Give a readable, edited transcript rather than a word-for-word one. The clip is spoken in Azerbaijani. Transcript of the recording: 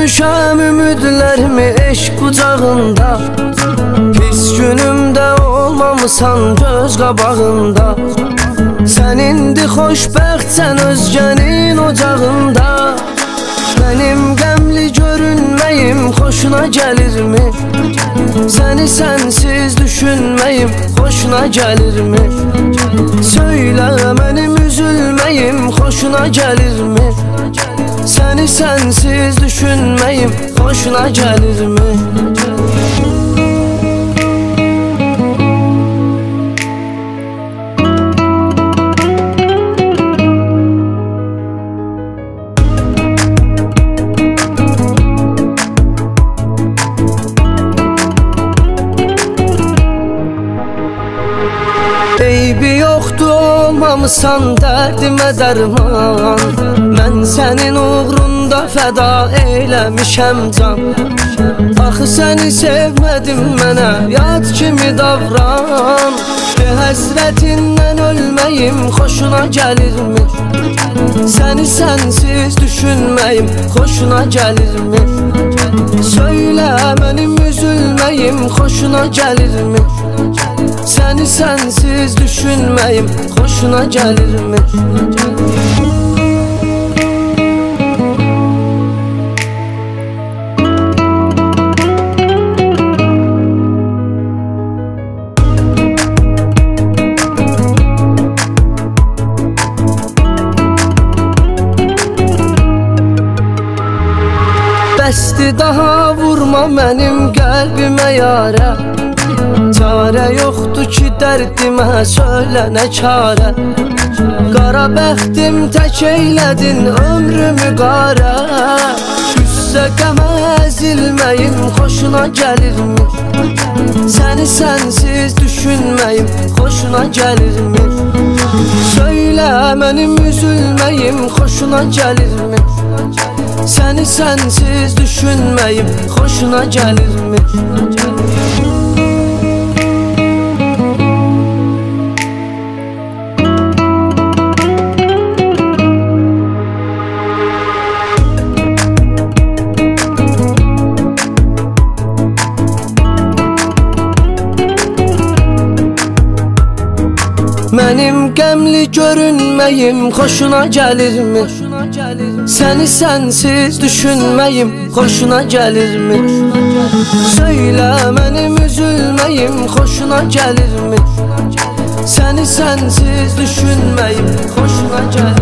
Düşmüşəm ümidlərimi eşq qucağında, pis günümdə olmamısan göz qabağında. Sən indi xoşbəxtsən özgənin ocağında. Mənim qəmli görünməyim xoşuna gəlirmi? Səni sənsiz düşünməyim xoşuna gəlirmi? Söylə mənim üzülməyim xoşuna gəlirmi? Səni sənsiz düşünməyim xoşuna gəlirmi? Eybi yoxdur olmamısan dərdimə dərman. Mən sənin uğrunda fəda eləmişəm can. Axı səni sevmədim mənə yad kimi davran. Həsrətindən ölməyim xoşuna gəlirmi? Səni sənsiz düşünməyim xoşuna gəlirmi? Söylə mənim üzülməyim xoşuna gəlirmi? Səni sənsiz düşünməyim xoşuna gəlirmi? Bəsdi daha vurma mənim qəlbimə yarə. Çarə yoxdur ki dərdimə, söylə nə çarə. Qara bəxtim tək eylədin ömrümü qarə. Üstə qəmə əzilməyim xoşuna gəlirmi? Səni sənsiz düşünməyim xoşuna gəlirmi? Söylə mənim üzülməyim xoşuna gəlirmi? Səni sənsiz düşünməyim xoşuna gəlirmi? Mənim qəmli görünməyim xoşuna gəlirmi? Səni sənsiz düşünməyim xoşuna gəlirmi? Söylə mənim üzülməyim xoşuna gəlirmi? Səni sənsiz düşünməyim xoşuna gəlirmi?